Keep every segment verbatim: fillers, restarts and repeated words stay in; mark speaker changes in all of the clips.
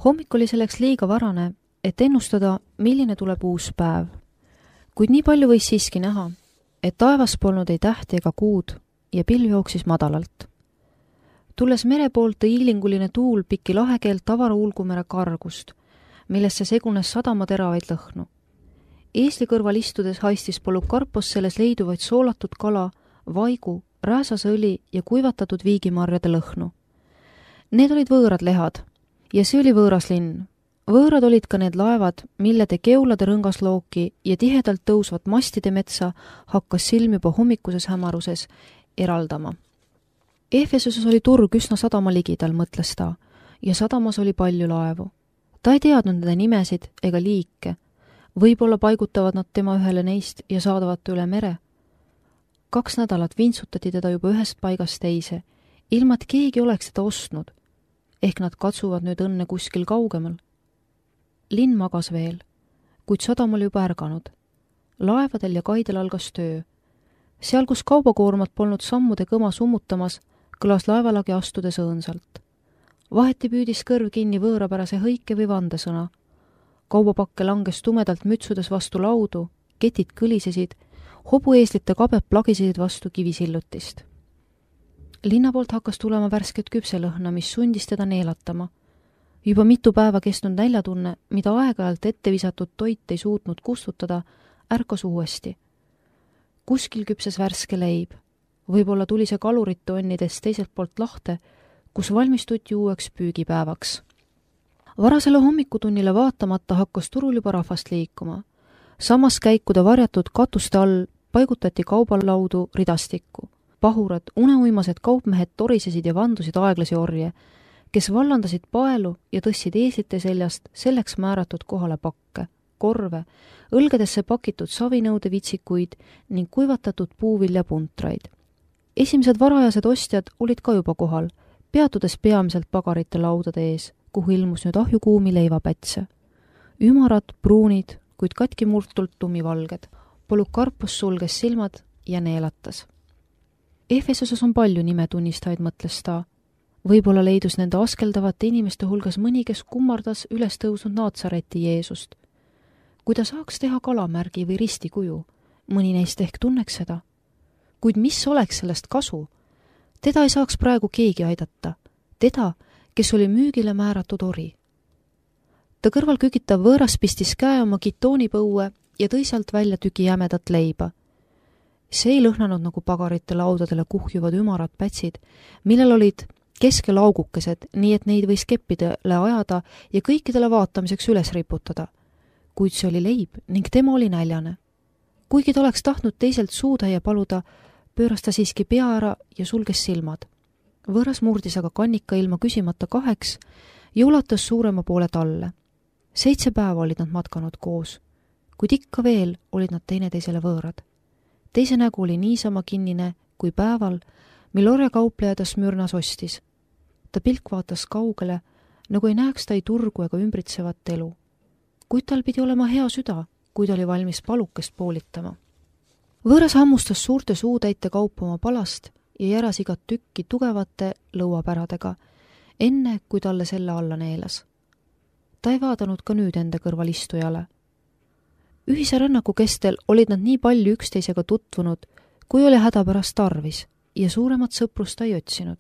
Speaker 1: Hommik oli selleks liiga varane, et ennustada, milline tuleb uus päev. Kuid nii palju võis siiski näha, et taevas polnud ei tähti ega kuud ja pilv jooksis madalalt. Tulles mere poolt tõi iilinguline tuul piki lahekeelt avara ulgumere kargust, millesse segunes sadama teravaid lõhnu. Eesli kõrval istudes haistis Polükarpos selles leiduvaid soolatud kala, vaigu, rääsasõli ja kuivatatud viigimarjade lõhnu. Need olid võõrad lehad ja see oli võõras linn. Võõrad olid ka need laevad, millede keulade rõngaslooki ja tihedalt tõusvat mastide metsa hakkas silm juba hommikuses hämaruses eraldama. Efesuses oli turg üsna sadama ligidal, mõtles ta, ja sadamas oli palju laevu. Ta ei teadnud nende nimesid ega liike. Võib-olla paigutavad nad tema ühele neist ja saadavad üle mere. Kaks nädalat vintsutati teda juba ühest paigast teise, ilma et keegi oleks teda ostnud. Ehk nad katsuvad nüüd õnne kuskil kaugemal. Linn magas veel, kuid sadam oli juba ärganud. Laevadel ja kaidel algas töö. Seal, kus kaubakoormat polnud sammude kõma summutamas, kõlas laevalagi astudes õõnsalt. Vaheti püüdis kõrv kinni võõrapärase hõike või vandesõna. Kaubapakke langes tumedalt mütsudes vastu laudu, ketid kõlisesid, hobueeslite kabed plagisesid vastu kivisillutist. Linna poolt hakkas tulema värsket küpselõhna, mis sundis teda neelatama. Juba mitu päeva kestnud näljatunne, mida aeg-ajalt ette visatud toit ei suutnud kustutada, ärkas uuesti. Kuskil küpses värske leib. Võib-olla tuli see kalurite onnides teiselt poolt lahte, kus valmistuti uueks püügipäevaks. Varasele hommikutunnile vaatamata hakkas turul juba rahvast liikuma. Samas käikude varjatud katuste all paigutati kaubalaudu ridastikku. Pahurad, uneuimased kaupmehed torisesid ja vandusid aeglasi orje, kes vallandasid paelu ja tõstsid eeslite seljast selleks määratud kohale pakke, korve, õlgedesse pakitud savinõude vitsikuid ning kuivatatud puuviljapuntraid. Esimesed varajased ostjad olid ka juba kohal, peatudes peamiselt pagarite laudade ees, kuhu ilmus nüüd ahjukuumi leivapätse. Ümarad, pruunid, kuid katki murtult tumivalged. Polükarpos sulges silmad ja neelatas. Efesuses on palju nimetunnistajaid, mõtles ta. Võib-olla leidus nende askeldavate inimeste hulgas mõni, kes kummardas üles tõusnud Naatsareti Jeesust. Kui ta saaks teha kalamärgi või ristikuju, mõni neist ehk tunneks seda. Kuid mis oleks sellest kasu? Teda ei saaks praegu keegi aidata. Teda, kes oli müügile määratud ori. Ta kõrval kükitav võõras pistis käe oma gitoonipõue ja tõi sealt välja tüki jämedat leiba. See ei lõhnanud nagu pagarite laudadele kuhjuvad ümarad pätsid, millel olid keskel augukesed, nii et neid võis keppidele ajada ja kõikidele vaatamiseks üles riputada. Kuid see oli leib ning tema oli näljane. Kuigi ta oleks tahtnud teiselt suuda ja paluda, pööras ta siiski pea ära ja sulges silmad. Võõras murdis aga kannika ilma küsimata kaheks ja ulatas suurema poole talle. Seitse päeva olid nad matkanud koos, kuid ikka veel olid nad teineteisele võõrad. Teise nägu oli niisama kinnine kui päeval, mil orjakaupleja ta Smürnas ostis. Ta pilk vaatas kaugele, nagu ei näeks ta ei turgu ega ümbritsevat elu. Kuid tal pidi olema hea süda, kui ta oli valmis palukest poolitama. Võõras hammustas suurte suutäite kaupa oma palast ja järas igat tükki tugevate lõuapäradega, enne kui talle selle alla neelas. Ta ei vaadanud ka nüüd enda kõrval istujale. Ühise rännaku kestel olid nad nii palju üksteisega tutvunud, kui oli hädapärast tarvis ja suuremat sõprust ta ei otsinud.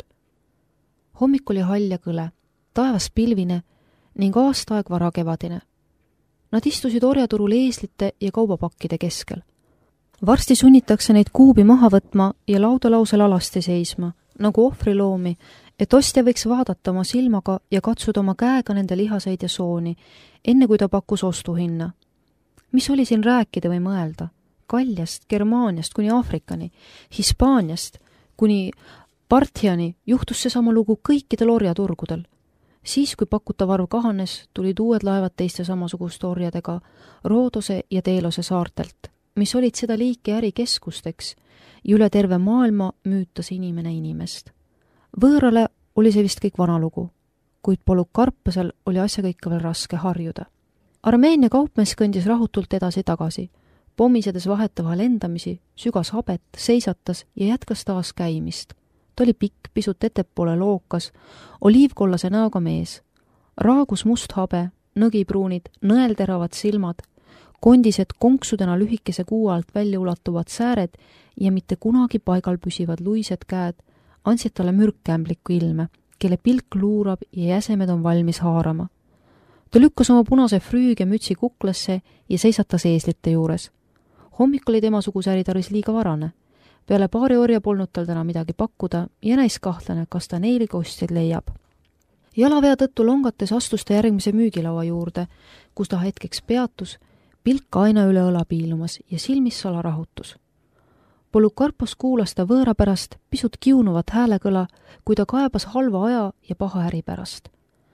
Speaker 1: Hommik oli hall ja kõle, taevas pilvine ning aastaaeg varakevadine. Nad istusid orjaturul eeslite ja kaubapakkide keskel. Varsti sunnitakse neid kuubi maha võtma ja laudalausel alasti seisma, nagu ohvriloomi, et ostja võiks vaadata oma silmaga ja katsuda oma käega nende lihaseid ja sooni, enne kui ta pakkus ostuhinna. Mis oli siin rääkida või mõelda? Kaljast, Germaaniast kuni Aafrikani, Hispaaniast kuni Parthiani juhtus see sama lugu kõikidel orjaturgudel. Siis, kui pakutav arv kahanes, tulid uued laevad teiste samasuguste orjadega Roodose ja Teelose saartelt, mis olid seda liiki ärikeskusteks ja üle terve maailma müütas inimene inimest. Võõrale oli see vist kõik vana lugu, kuid Polükarposel oli asjaga ikka veel raske harjuda. Armeenia kaupmees kõndis rahutult edasi-tagasi, pommisedes vahetava lendamisi, sügas habet, seisatas ja jätkas taas käimist. Ta oli pikk, pisut ettepoole lookas, oliivkollase näoga mees. Raagus must habe, nõgipruunid, nõelteravad silmad, kondised konksudena lühikese kuu alt välja ulatuvad sääred ja mitte kunagi paigal püsivad luised käed andsid talle mürkkämbliku ilme, kelle pilk luurab ja jäsemed on valmis haarama. Ta lükkas oma punase früüge mütsi kuklasse ja seisatas eeslite juures. Hommik oli temasuguse äritaris liiga varane. Peale paari orja polnud tal täna midagi pakkuda ja näis kahtlane, kas ta neili kostjaid leiab. Jalavea tõttu longates astus ta järgmise müügilaua juurde, kus ta hetkeks peatus, pilk aina üle õla piilumas ja silmis salarahutus. Polikarpos kuulas ta võõra pärast pisut kiunuvat häälekõla, kui ta kaebas halva aja ja paha äri pärast.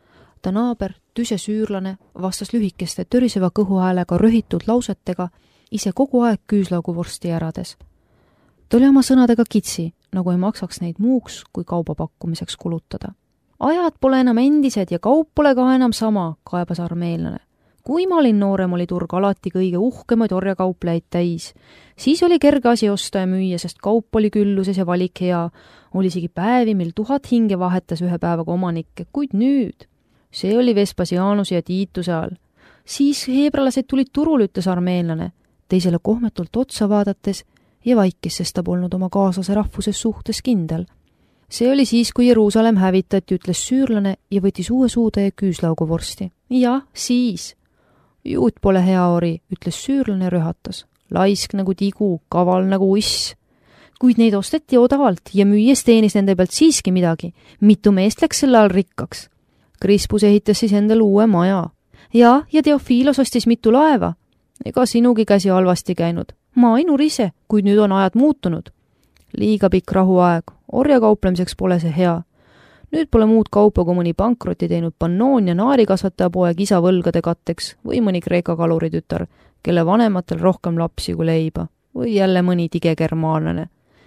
Speaker 1: Ta naaber, tüse süürlane, vastas lühikeste töriseva kõhuhäälega röhitud lausetega, ise kogu aeg küüslaugu vorsti järades. Ta oli oma sõnadega kitsi, nagu ei maksaks neid muuks kui kauba pakkumiseks kulutada. Ajad pole enam endised ja kaup pole ka enam sama, kaebas armeelane. Kui ma olin noorem, oli turg alati kõige uhkemaid orjakauplejaid täis. Siis oli kerge asi osta ja müüa, sest kaup oli külluses ja valik hea. Oli isegi päevi, mil tuhat hinge vahetas ühe päevaga omanikke, kuid nüüd. See oli Vespasianuse ja Tiituse all. Siis heebralased tulid turul, ütles armeenlane, teisele kohmetult otsa vaadates ja vaikis, sest ta polnud oma kaaslase rahvuses suhtes kindel. See oli siis, kui Jeruusalemm hävitati, ütles süürlane ja võttis uue suutäie küüslaugu vorsti. Ja, siis. Juut pole hea ori, ütles süürlane ja rühatas. Laisk nagu tigu, kaval nagu uss. Kuid neid osteti odavalt ja müües teenis nende pealt siiski midagi. Mitu meest läks selle all rikkaks. Krispus ehitas siis endale uue maja. Ja, ja Teofilos ostis mitu laeva. Ega sinugi käsi halvasti käinud. Ma ei nurise, kuid nüüd on ajad muutunud. Liiga pikk rahuaeg, orjakauplemiseks pole see hea. Nüüd pole muud kaupa, kui mõni pankroti teinud pannoon ja naarikasvataja poeg isa võlgade katteks või mõni Kreeka kaluritütar, kelle vanematel rohkem lapsi kui leiba, või jälle mõni tige germaanlane.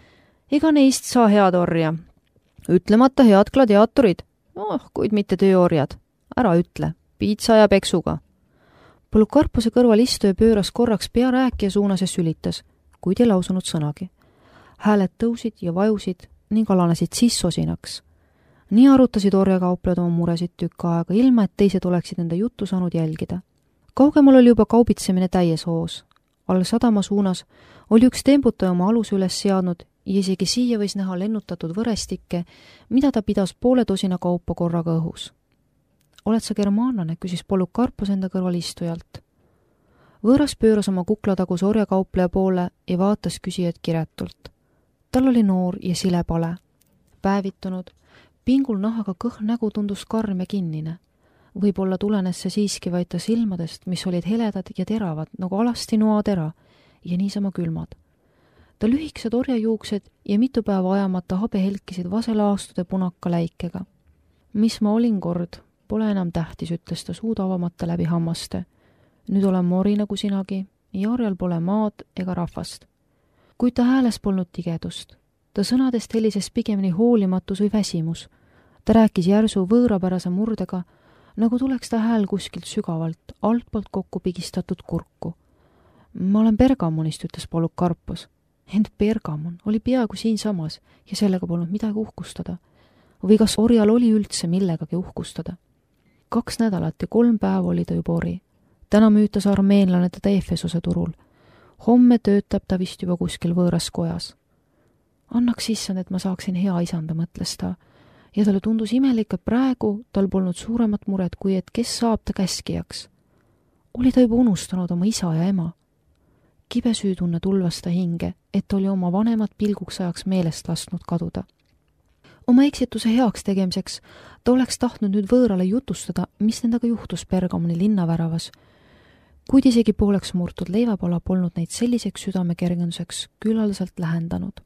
Speaker 1: Ega neist saa head orja. Ütlemata head gladiaatorid, oh, kuid mitte tööorjad. Ära ütle, piitsa ja peksuga. Polikarpose kõrval istuja pööras korraks pea rääkija suunas ja sülitas, kuid ei lausunud sõnagi. Hääled tõusid ja vajusid ning alanesid sissosinaks. Nii arutasid orjakauplejad oma muresid tükk aega, ilma et teised oleksid nende juttu saanud jälgida. Kaugemal oli juba kaubitsemine täies hoos. All sadama suunas oli üks temputaja oma aluse üles seadnud ja isegi siia võis näha lennutatud võrestikke, mida ta pidas poole tosina kaupa korraga õhus. Oled sa germaanlane, küsis Polikarpos enda kõrval istujalt. Võõras pööras oma kuklatagus orjakaupleja poole ja vaatas küsijad kiretult. Tal oli noor ja sile pale. Päevitunud, pingul nahaga kõh nägu tundus karm ja kinnine. Võib-olla tulenes see siiski vaid ta silmadest, mis olid heledad ja teravad, nagu alasti noatera, ja niisama külmad. Ta lühikesed orjajuuksed ja mitu päeva ajamata habe helkisid vaselaastude punaka läikega. Mis ma olin kord, pole enam tähtis, ütles ta suud avamata läbi hammaste. Nüüd olen mori nagu sinagi, ja orjal pole maad ega rahvast. Kuid ta hääles polnud tigedust. Ta sõnadest helises pigemini hoolimatus või väsimus. Ta rääkis järsu võõrapärase murdega, nagu tuleks ta hääl kuskilt sügavalt, altpoolt kokku pigistatud kurku. Ma olen Bergamonist, ütles Polikarpos. Ent Bergamon oli peaaegu siinsamas ja sellega polnud midagi uhkustada. Või kas orjal oli üldse millegagi uhkustada? Kaks nädalat ja kolm päeva oli ta juba ori. Täna müütas armeenlane teda Efesose turul. Homme töötab ta vist juba kuskil võõras kojas. Annaks issand, et ma saaksin hea isanda, mõtles ta. Ja talle tundus imelik, et praegu tal polnud suuremat muret, kui et kes saab ta käskijaks. Oli ta juba unustanud oma isa ja ema. Kibe süütunne tulvas ta hinge, et oli oma vanemad pilguks ajaks meelest lasknud kaduda. Oma eksituse heaks tegemiseks ta oleks tahtnud nüüd võõrale jutustada, mis nendaga juhtus Bergamoni linnaväravas, kuid isegi pooleks murtud leivapala polnud neid selliseks südamekergenduseks küllaldaselt lähendanud.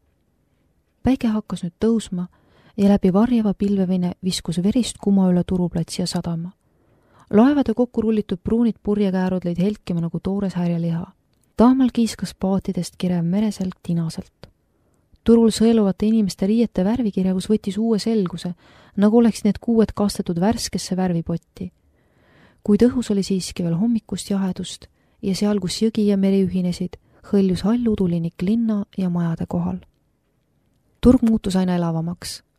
Speaker 1: Päike hakkas nüüd tõusma ja läbi varjava pilvevine viskus verist kuma üle turuplatsi ja sadama. Laevade kokku rullitud pruunid purjekäärud lõid helkima nagu toores härjaliha. Taamal kiiskas paatidest kirev mereselg tinaselt. Turul sõeluvate inimeste riiete värvikirjavus võttis uue selguse, nagu oleks need kuued kastetud värskesse värvipotti. Kuid õhus oli siiski veel hommikust jahedust ja seal, kus jõgi ja meri ühinesid, hõljus hall udulinik linna ja majade kohal. Turg muutus aina elavamaks.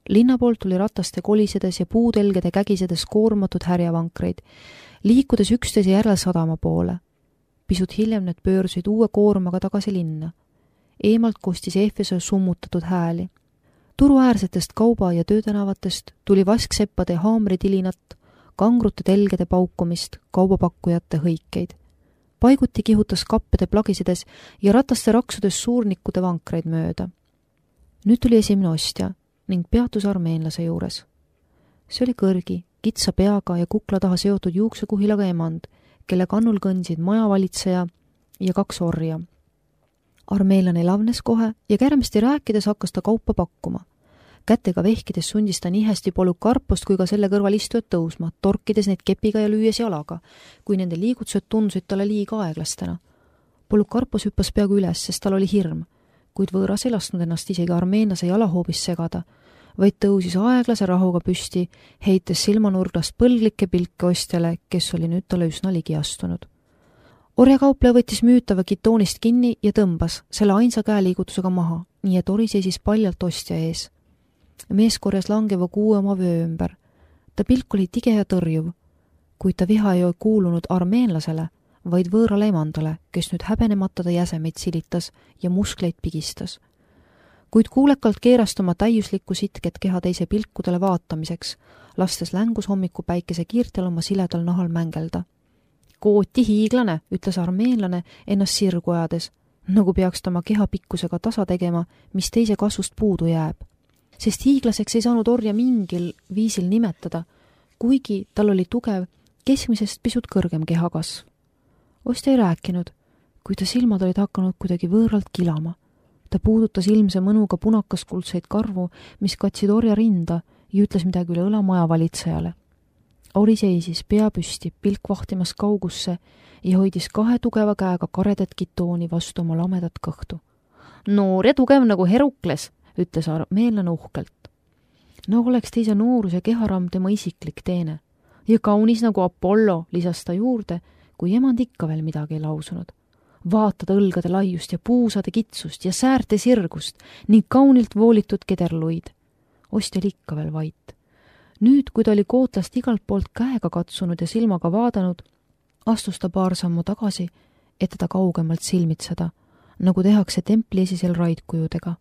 Speaker 1: Linna poolt tuli rataste kolisedes ja puutelgede kägisedes koormatud härjavankreid, liikudes üksteise järel sadama poole. Pisut hiljem need pöörsusid uue koormaga tagasi linna. Eemalt kostis Efesos summutatud hääli. Turuäärsetest kauba- ja töötänavatest tuli vaskseppade haamritilinat, kangrute telgede paukumist, kaubapakkujate hõikeid. Paiguti kihutas kappede plagisedes ja rataste raksudes suurnikkude vankreid mööda. Nüüd tuli esimene ostja ning peatus armeenlase juures. See oli kõrgi, kitsa peaga ja kukla taha seotud juuksekuhilaga emand, kelle kannul kõnsid majavalitseja ja kaks orja. Armeenlane lavnes kohe ja kärmesti rääkides hakkas ta kaupa pakkuma. Kätega vehkides sundis ta nii hästi Polükarpost kui ka selle kõrval istujad tõusma, torkides neid kepiga ja lüües jalaga, kui nende liigutused tundusid talle liiga aeglastena. Polükarpos hüppas peaaegu üles, sest tal oli hirm, kuid võõras ei lasknud ennast isegi armeenlase jalahoobis segada, vaid tõusis aeglase rahuga püsti, heites silmanurglast põlglikke pilke ostjale, kes oli nüüd talle üsna ligi astunud. Orjakaupleja võttis müütava kitoonist kinni ja tõmbas selle ainsa käeliigutusega maha, nii et ori seisis paljalt ostja ees. Mees korjas langeva kuue oma vöö ümber. Ta pilk oli tige ja tõrjuv, kuid ta viha ei ole kuulunud armeenlasele, vaid võõrale emandale, kes nüüd häbenemata ta jäsemeid silitas ja muskleid pigistas. Kuid kuulekalt keerast oma täiuslikku sitket keha teise pilkudele vaatamiseks, lastes längus hommiku päikese kiirtel oma siledal nahal mängelda. Kooti hiiglane, ütles armeenlane ennast sirgu ajades, nagu peaks ta oma keha pikkusega tasa tegema, mis teise kasvust puudu jääb. Sest hiiglaseks ei saanud orja mingil viisil nimetada, kuigi tal oli tugev, keskmisest pisut kõrgem kehakasv. Ostja ei rääkinud, kui ta silmad olid hakanud kuidagi võõralt kilama. Ta puudutas ilmse mõnuga punakaskuldseid karvu, mis katsid orja rinda ja ütles midagi üle õla majavalitsejale. Ori seisis pea püsti, pilk vahtimas kaugusse ja hoidis kahe tugeva käega karedat kitooni vastu oma lamedat kõhtu. Noor ja tugev nagu Herukles, ütles armeenlane uhkelt. No oleks teise noorus ja keharamm tema isiklik teene. Ja kaunis nagu Apollo, lisas ta juurde, kui emand ikka veel midagi ei lausunud. Vaatad õlgade laiust ja puusade kitsust ja säärte sirgust ning kaunilt voolitud kederluid. Ostja oli ikka veel vait. Nüüd, kui ta oli kootlast igalt poolt käega katsunud ja silmaga vaadanud, astus ta paar sammu tagasi, et teda kaugemalt silmitseda, nagu tehakse templi esisel raidkujudega.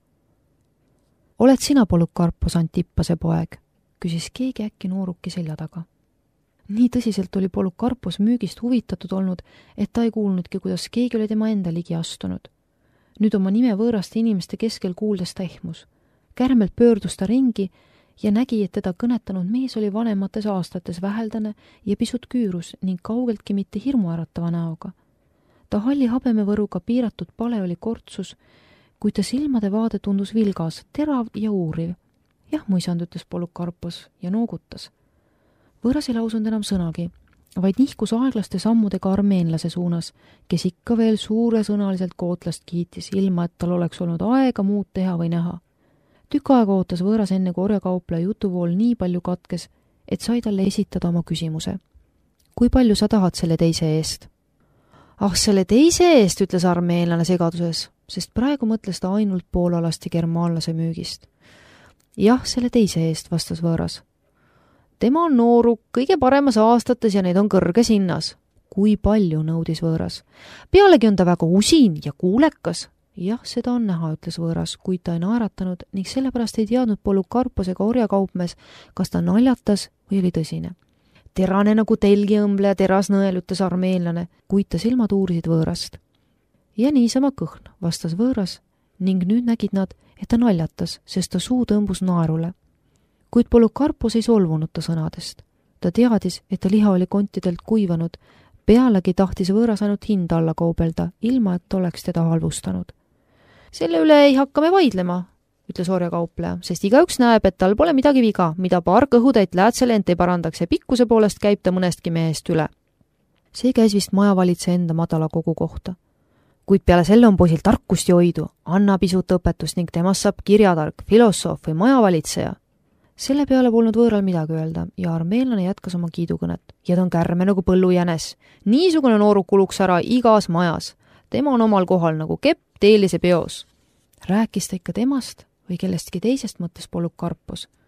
Speaker 1: Oled sina Polükarpos Antippase poeg? Küsis keegi äkki nooruki selja taga. Nii tõsiselt oli Polükarpos müügist huvitatud olnud, et ta ei kuulnudki, kuidas keegi oli tema enda ligi astunud. Nüüd oma nime võõraste inimeste keskel kuuldes ta ehmus. Kärmelt pöördus ta ringi ja nägi, et teda kõnetanud mees oli vanemates aastates väheldane ja pisut küürus ning kaugeltki mitte hirmuäratava näoga. Ta halli habemevõruga piiratud pale oli kortsus, kuid ta silmade vaade tundus vilgas, terav ja uuriv. Jah, muisand, ütles Polükarpos ja noogutas. Võõras ei lausunud enam sõnagi, vaid nihkus aeglaste sammudega armeenlase suunas, kes ikka veel suuresõnaliselt kootlast kiitis, ilma et tal oleks olnud aega muud teha või näha. Tükk aega ootas võõras enne kui orjakaupleja jutuvool nii palju katkes, et sai talle esitada oma küsimuse. Kui palju sa tahad selle teise eest? Ah, selle teise eest, ütles armeenlane segaduses, sest praegu mõtles ta ainult poolalast ja germaanlase müügist. Jah, selle teise eest, vastas võõras. Tema on nooruk, kõige paremas aastates ja neid on kõrges hinnas. Kui palju, nõudis võõras. Pealegi on ta väga usin ja kuulekas. Jah, seda on näha, ütles võõras, kuid ta ei naeratanud ning sellepärast ei teadnud Polükarposega orjakaupmees, kas ta naljatas või oli tõsine. Terane nagu telgiõmble ja terasnõel, ütles armeenlane, kuid ta silmad uurisid võõrast. Ja niisama kõhn, vastas võõras ning nüüd nägid nad, et ta naljatas, sest ta suu tõmbus naerule. Kuid Polükarpos ei solvunud ta sõnadest. Ta teadis, et ta liha oli kontidelt kuivanud, pealegi tahtis võõras ainult hinda alla kaubelda, ilma et oleks teda halvustanud. Selle üle ei hakka me vaidlema, ütles orjakaupleja, sest igaüks näeb, et tal pole midagi viga, mida paar kõhutäit läätsele ent ei parandaks ja pikkuse poolest käib ta mõnestki mehest üle. See käis vist majavalitse enda madala kogu kohta. Kuid peale selle on poisil tarkust ja hoidu, anna pisut õpetust ning temast saab kirjatark, filosoof või majavalitseja. Selle peale polnud võõral midagi öelda ja armeenlane jätkas oma kiidukõnet. Ja ta on kärme nagu põllujänes. Niisugune nooruk kuluks ära igas majas. Tema on omal kohal nagu kepp teelise peos. Rääkis ta ikka temast või kellestki teisest, mõttes Polükarpos.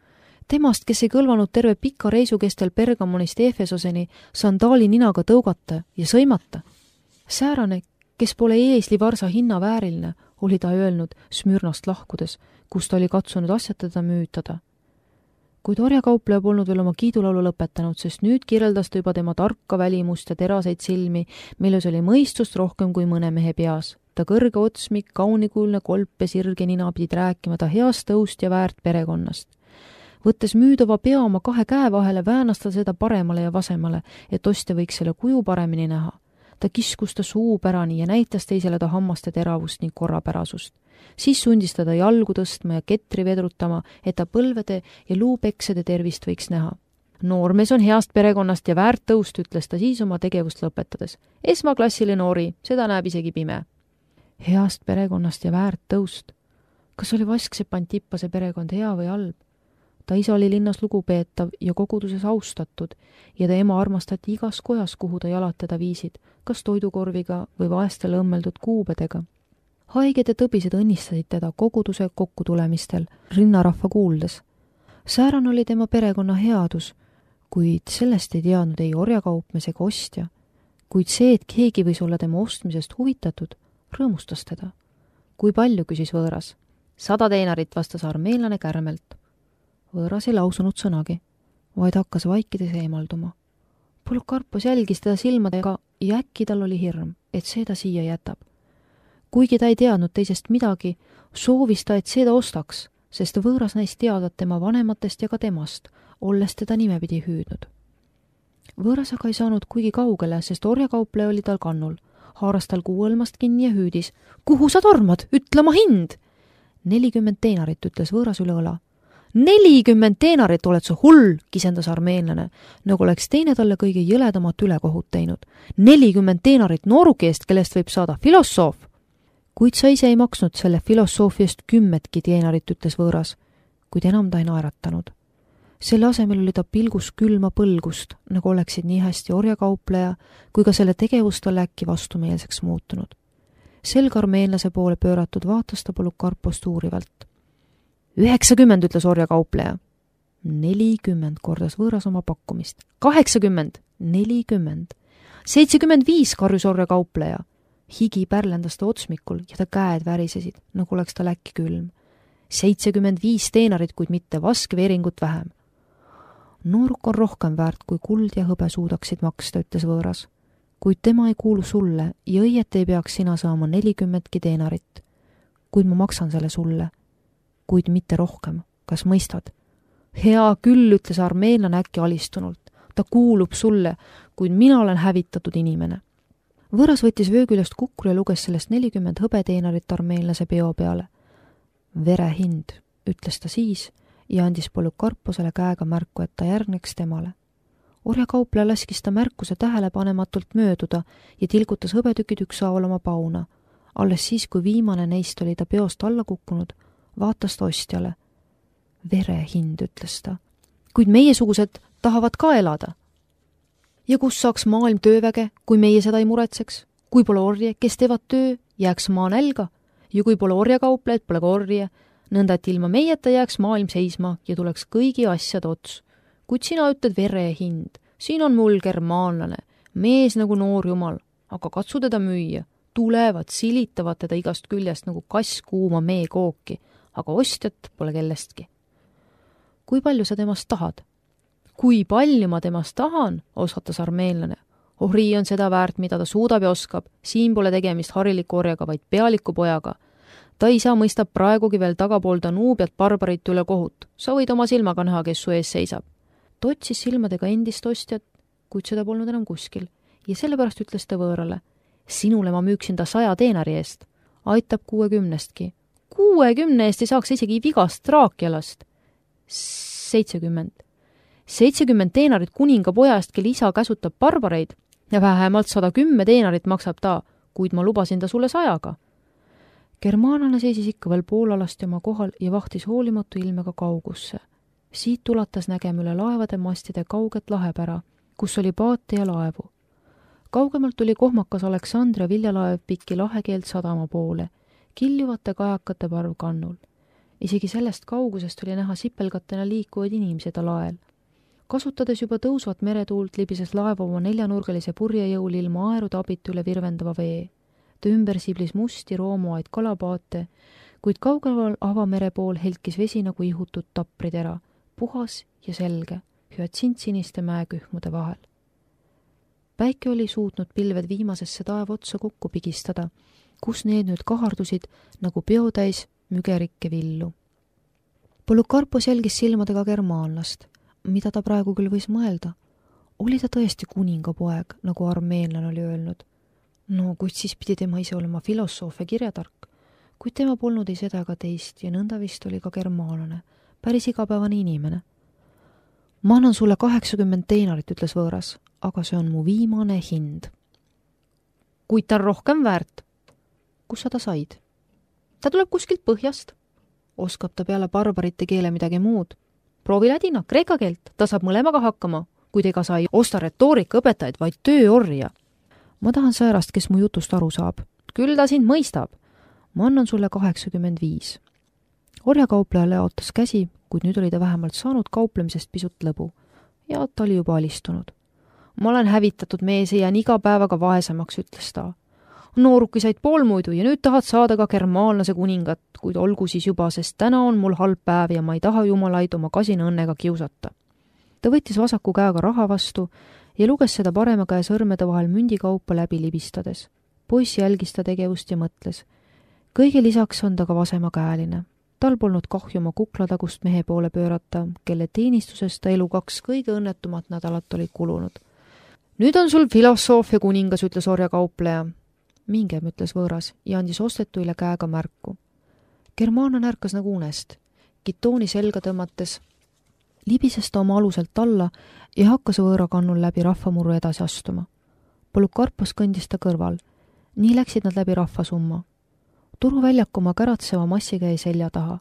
Speaker 1: Temast, kes ei kõlvanud terve pika reisu kestel Bergamonist Efesoseni sandaali ninaga tõugata ja sõimata. Säärane, kes pole eesli varsa hinna vääriline, oli ta öelnud Smürnast lahkudes, kus ta oli katsunud asjatada müütada. Kuid orjakaupleja polnud veel oma kiidulaulu lõpetanud, sest nüüd kirjeldas ta juba tema tarka välimust ja teraseid silmi, milles oli mõistust rohkem kui mõne mehe peas. Ta kõrge otsmik, kaunikuulne kolp ja sirge nina pidid rääkima ta heast tõust ja väärt perekonnast. Võttes müüdava pea oma kahe käe vahele, väänas ta seda paremale ja vasemale, et ostja võiks selle kuju paremini näha. Ta kiskus ta suupärani ja näitas teisele ta hammaste teravust ning korrapärasust. Siis sundis ta ta jalgu tõstma ja ketri vedrutama, et ta põlvede ja luupeksede tervist võiks näha. Noormees on heast perekonnast ja väärt tõust, ütles ta siis oma tegevust lõpetades. Esmaklassiline ori, seda näeb isegi pime. Heast perekonnast ja väärt tõust. Kas oli Vasksepp Antipase perekond hea või halb? Ta isa oli linnas lugupeetav ja koguduses austatud ja ta ema armastati igas kojas, kuhu ta jalad teda viisid, kas toidukorviga või vaestele õmmeldud kuubedega. Haiged ja tõbised õnnistasid teda koguduse kokkutulemistel rinnarahva kuuldes. Sääran oli tema perekonna headus, kuid sellest ei teadnud ei orjakaupmees ega ostja. Kuid see, et keegi võis olla tema ostmisest huvitatud, rõõmustas teda. Kui palju, küsis võõras. Sada teinarit, vastas armeelane kärmelt. Võõras ei lausunud sõnagi, vaid hakkas vaikides eemalduma. Polikarpos jälgis teda silmadega ja äkki tal oli hirm, et see ta siia jätab. Kuigi ta ei teadnud teisest midagi, soovis ta, et seda ostaks, sest võõras näis teadvat tema vanematest ja ka temast, olles teda nimepidi hüüdnud. Võõras aga ei saanud kuigi kaugele, sest orjakaupleja oli tal kannul. Haaras tal kuuõlmast kinni ja hüüdis. Kuhu sa tormad? Ütle oma hind! Nelikümmend teinarit, ütles võõras üle õla. Nelikümmend teinarit, oled sa hull, kisendas armeenlane, nagu oleks teine talle kõige jõledamat ülekohut teinud. Nelikümmend teinarit nooruki eest, kellest võib saada filosoof. Kuid sa ise ei maksnud selle filosoofiast kümmetki teenarit, ütles võõras, kuid enam ta ei naeratanud. Selle asemel oli ta pilgus külma põlgust, nagu oleksid nii hästi orjakaupleja, kui ka selle tegevust talle äkki vastumeelseks muutunud. Selg armeenlase poole pööratud vaatas ta Polikarpost uurivalt. Üheksakümmend, ütles orjakaupleja. Nelikümmend, kordas võõras oma pakkumist. Kaheksakümmend, nelikümmend. Seitsekümmend viis, karjus orjakaupleja. Higi pärlendas ta otsmikul ja ta käed värisesid, nagu oleks ta äkki külm. Seitsekümmend viis teenarit, kuid mitte vaskveeringut vähem. Nooruk on rohkem väärt, kui kuld ja hõbe suudaksid maksta, ütles võõras. Kuid tema ei kuulu sulle ja õieti ei peaks sina saama nelikümmendki teenarit. Kuid ma maksan selle sulle. Kuid mitte rohkem, kas mõistad? Hea küll, ütles armeenlane äkki alistunult. Ta kuulub sulle, kuid mina olen hävitatud inimene. Võõras võttis vööküljest kukru ja luges sellest nelikümmend hõbeteenarit armeenlase peo peale. Vere hind, ütles ta siis ja andis Polikarposele käega märku, et ta järgneks temale. Orjakaupleja laskis ta märkuse tähelepanematult mööduda ja tilgutas hõbetükid ükshaaval oma pauna. Alles siis, kui viimane neist oli ta peost alla kukkunud, vaatas ta ostjale. Vere hind, ütles ta. Kuid meiesugused tahavad ka elada. Ja kus saaks maailm tööväge, kui meie seda ei muretseks? Kui pole orje, kes teevad töö, jääks maa nälga. Ja kui pole orjakauplejad, pole ka orje, nõnda et ilma meieta jääks maailm seisma ja tuleks kõigi asjad ots. Kuid sina ütled vere hind. Siin on mul germaanlane, mees nagu noor jumal, aga katsu teda müüa. Tulevad, silitavad teda igast küljest nagu kass kuuma meekooki, aga ostjat pole kellestki. Kui palju sa temast tahad? Kui palju ma temast tahan, osatas armeenlane. Ori on seda väärt, mida ta suudab ja oskab. Siin pole tegemist hariliku orjaga, vaid pealiku pojaga. Ta isa mõistab praegugi veel tagapool Danuubiat barbarit üle kohut. Sa võid oma silmaga näha, kes su ees seisab. Ta otsis silmadega endist ostjat, kuid seda polnud enam kuskil. Ja sellepärast ütles ta võõrale. Sinule ma müüksin ta saja teenari eest. Aitab kuuekümnestki. Kuuekümne eest ei saaks isegi vigast raakjalast. Seitsekümmend. Seitsekümmend teenarit kuninga pojast, kelle isa käsutab barbareid ja vähemalt sada kümme teenarit maksab ta, kuid ma lubasin ta sulle sajaga. Germaanlane seisis ikka veel poolalasti oma kohal ja vahtis hoolimatu ilmega kaugusse. Siit ulatas nägema üle laevade mastide kauget lahepära, kus oli paate ja laevu. Kaugemalt tuli kohmakas Aleksandria viljalaev pikki lahekeelt sadama poole, kiljuvate kajakate parv kannul. isegi sellest kaugusest oli näha sipelgatena liikuvaid inimesed alael. Kasutades juba tõusvat meretuult libises laev oma neljanurgalise purjejõul ilma aerude abita üle virvendava vee. Ta ümber siblis musti roomuaid kalapaate, kuid kaugeval avamere pool helkis vesi nagu ihutud tapritera, puhas ja selge, hüatsintsiniste mäekühmude vahel. Päike oli suutnud pilved viimasesse taevotsa kokku pigistada, kus need nüüd kahardusid nagu peotäis mügerikke villu. Polikarpos jälgis silmadega germaanlast, mida ta praegu küll võis mõelda. Oli ta tõesti kuningapoeg, nagu armeenlane oli öelnud. No, kuid siis pidi tema ise olema filosoof ja kirjatark, kuid tema polnud ei seda ega teist ja nõnda vist oli ka germaanlane, päris igapäevane inimene. Ma annan sulle kaheksakümmend teinarit, ütles võõras, aga see on mu viimane hind. Kuid ta on rohkem väärt. Kus sa ta said? Ta tuleb kuskilt põhjast. Oskab ta peale barbarite keele midagi muud? Proovi ladina, kreeka keelt, ta saab mõlemaga hakkama, kuid ega sa ei osta retoorika õpetajaid, vaid tööorja. Ma tahan säärast, kes mu jutust aru saab. Küll ta sind mõistab. Ma annan sulle kaheksakümmend viis. Orjakaupleja leotas käsi, kuid nüüd oli ta vähemalt saanud kauplemisest pisut lõbu ja ta oli juba alistunud. Ma olen hävitatud mees ja jään iga päevaga vaesemaks, ütles ta. Nooruki said poolmuidu ja nüüd tahad saada ka germaanlase kuningat, kuid olgu siis juba, sest täna on mul halb päev ja ma ei taha jumalaid oma kasina õnnega kiusata. Ta võttis vasaku käega raha vastu ja luges seda parema käe sõrmede vahel mündikaupa läbi libistades. Poiss jälgis ta tegevust ja mõtles. Kõige lisaks on ta ka vasemakäeline. Tal polnud kahju oma kuklatagust mehe poole pöörata, kelle teenistusest ta elu kaks kõige õnnetumat nädalat olid kulunud. Nüüd on sul filosoofia kuningas, ütles orjakaupleja. Mingem, ütles võõras ja andis ostetuile käega märku. Germaana närkas nagu unest. Gitooni selga tõmmates libises ta oma aluselt alla ja hakkas võõra kannul läbi rahvamurru edasi astuma. Polikarpos kõndis ta kõrval. Nii läksid nad läbi rahvasumma. Turuväljaku oma käratseva massiga jäi selja taha.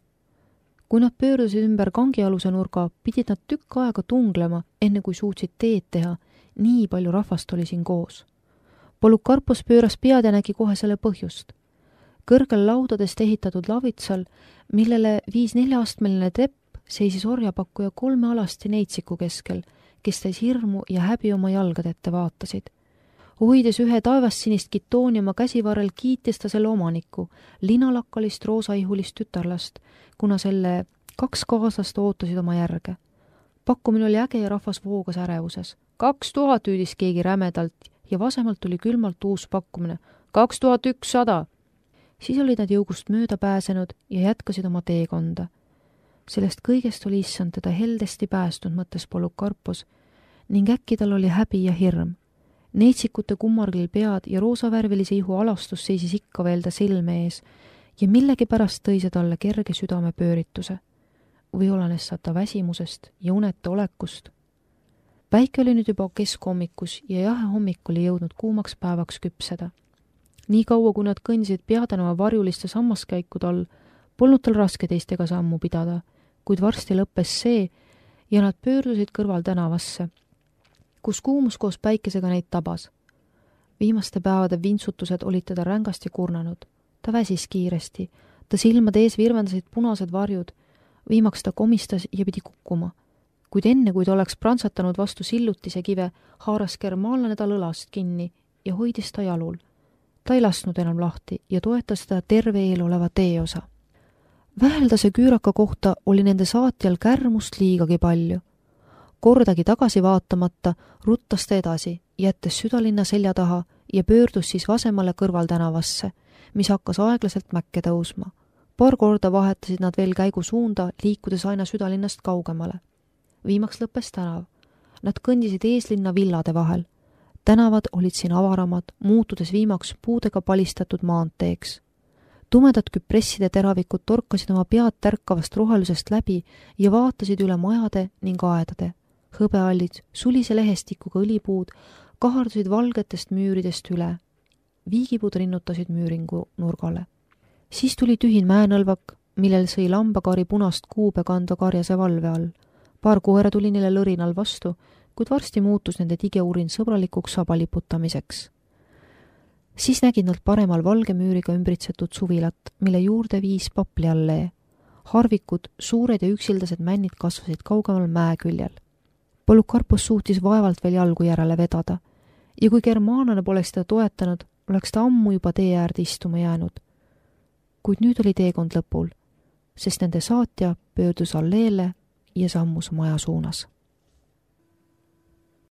Speaker 1: Kui nad pöördusid ümber kangialuse nurga, pidid nad tükk aega tunglema, enne kui suutsid teed teha. Nii palju rahvast oli siin koos. Polikarpos pööras pead ja nägi kohe selle põhjust. Kõrgel laudadest ehitatud lavitsal, millele viis neljaastmeline trepp, seisis orjapakkuja kolme alasti neitsiku keskel, kes täis hirmu ja häbi oma jalgade ette vaatasid. Hoides ühe taevassinist gitooni oma käsivarrel kiitis ta selle omanikku, linalakkalist roosaihulist tütarlast, kuna selle kaks kaaslast ootasid oma järge. Pakkumine oli äge ja rahvas voogas ärevuses. Kaks tuhat hüüdis keegi rämedalt ja vasemalt tuli külmalt uus pakkumine. Kaks tuhat ükssada. Siis olid nad jõugust mööda pääsenud ja jätkasid oma teekonda. Sellest kõigest oli issand teda heldesti päästnud, mõttes Polikarpos, ning äkki tal oli häbi ja hirm. Neitsikute kummargil pead ja roosavärvilise ihu alastus seisis ikka veel ta silme ees ja millegipärast tõi see talle kerge südame pöörituse. Või olenes ta väsimusest ja uneta olekust. Päike oli nüüd juba keskhommikus ja jahe hommik oli jõudnud kuumaks päevaks küpseda. Nii kaua, kui nad kõndisid peadaneva varjuliste sammaskäikude all, polnud tal raske teistega sammu pidada, kuid varsti lõppes see ja nad pöördusid kõrval tänavasse, kus kuumus koos päikesega neid tabas. Viimaste päevade vintsutused olid teda rängasti kurnanud. Ta väsis kiiresti, ta silmade ees virvendasid punased varjud, viimaks ta komistas ja pidi kukkuma. Kuid enne, kui ta oleks prantsatanud vastu sillutise kive, haaras germaanlane tal õlast kinni ja hoidis ta jalul. Ta ei lasknud enam lahti ja toetas teda terve eel oleva teeosa. Väheldase küüraka kohta oli nende saatjal kärmust liigagi palju. Kordagi tagasi vaatamata ruttas ta edasi, jättes südalinna selja taha ja pöördus siis vasemale kõrval tänavasse, mis hakkas aeglaselt mäkke tõusma. Paar korda vahetasid nad veel käigu suunda, liikudes aina südalinnast kaugemale. Viimaks lõppes tänav. Nad kõndisid eeslinna villade vahel. Tänavad olid siin avaramad, muutudes viimaks puudega palistatud maanteeks. Tumedad küpresside teravikud torkasid oma pead tärkavast rohelusest läbi ja vaatasid üle majade ning aedade. Hõbeallid, sulise lehestikuga õlipuud kahardusid valgetest müüridest üle. Viigipuud rinnutasid müüringu nurgale. Siis tuli tühin mäenõlvak, millel sõi lambakari punast kuube kandva karjase valve all. Paar koera tuli neile lõrinal vastu, kuid varsti muutus nende tigeurin sõbralikuks sabaliputamiseks. Siis nägid nad paremal valge müüriga ümbritsetud suvilat, mille juurde viis papliallee. harvikud, suured ja üksildased männid kasvasid kaugemal mäe küljel. Polycarpus suutis vaevalt veel jalgu järele vedada ja kui germaanlane poleks teda toetanud, oleks ta ammu juba tee äärde istuma jäänud. Kuid nüüd oli teekond lõpul, sest nende saatja pöördus alleele ja sammus maja suunas.